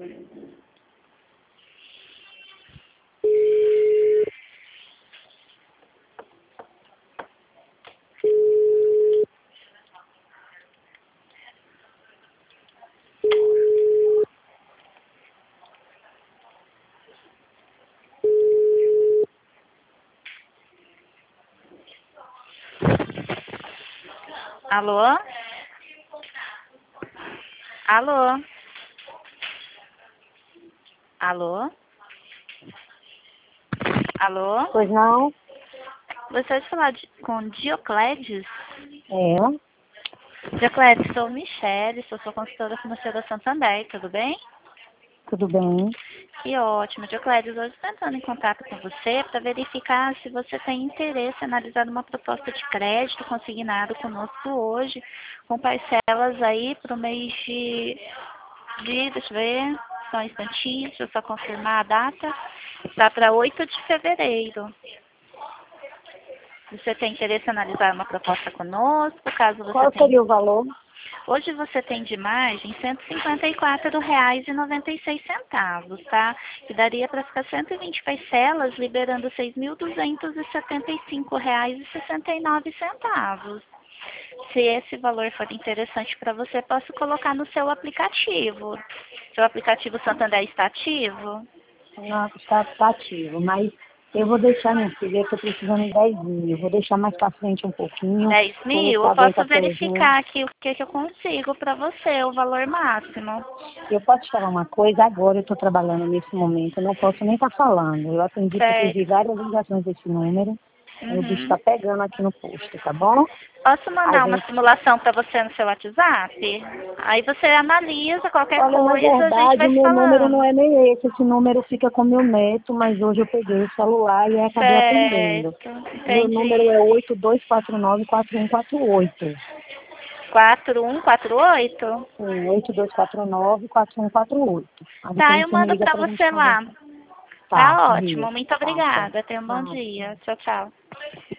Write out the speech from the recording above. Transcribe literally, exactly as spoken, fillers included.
Alô? Alô? Alô? Alô? Pois não? Gostaria de falar de, com Diocledes? É, Diocledes, sou Michele, sou sua consultora financeira da Santander, tudo bem? tudo bem. Que ótimo. Diocledes, hoje estou entrando em contato com você para verificar se você tem interesse em analisar uma proposta de crédito consignado conosco hoje, com parcelas aí para o mês de, de, deixa eu ver, só um instantinho, deixa eu só confirmar a data, está para oito de fevereiro. Você tem interesse em analisar uma proposta conosco, caso você Qual tenha... seria o valor? Hoje você tem de margem cento e cinquenta e quatro reais e noventa e seis centavos, tá? Que daria para ficar cento e vinte parcelas, liberando seis mil duzentos e setenta e cinco reais e sessenta e nove centavos. Se esse valor for interessante para você, posso colocar no seu aplicativo. Seu aplicativo Santander está ativo? Não, está está ativo, mas eu vou deixar, minha filha, eu estou precisando de dez mil. Eu vou deixar mais para frente um pouquinho. dez Quando mil? Eu saber posso está presente. verificar aqui o que, que eu consigo para você, o valor máximo. Eu posso te falar uma coisa? Agora eu estou trabalhando nesse momento, eu não posso nem estar falando. Eu atendi porque eu vi Certo. várias ligações desse número. Aí o bicho está Uhum. pegando aqui no posto, tá bom? Posso A mandar uma gente, simulação para você no seu WhatsApp? Aí você analisa qualquer olha, na coisa, a gente verdade, vai o se meu número não falando. é nem esse. Esse número fica com meu neto, mas hoje eu peguei o celular e acabei atendendo. Certo, Meu número entendi. é oito dois quatro nove quatro um quatro oito. quatro um quatro oito? Sim, oito dois quatro nove quatro um quatro oito. Aí Tá, depois eu você me mando liga para pra gente você lá. conversar. Tá, Tá tá, ótimo, Rio. muito Tá, tá. obrigada. Tenha um bom Nada. dia. Tchau, tchau.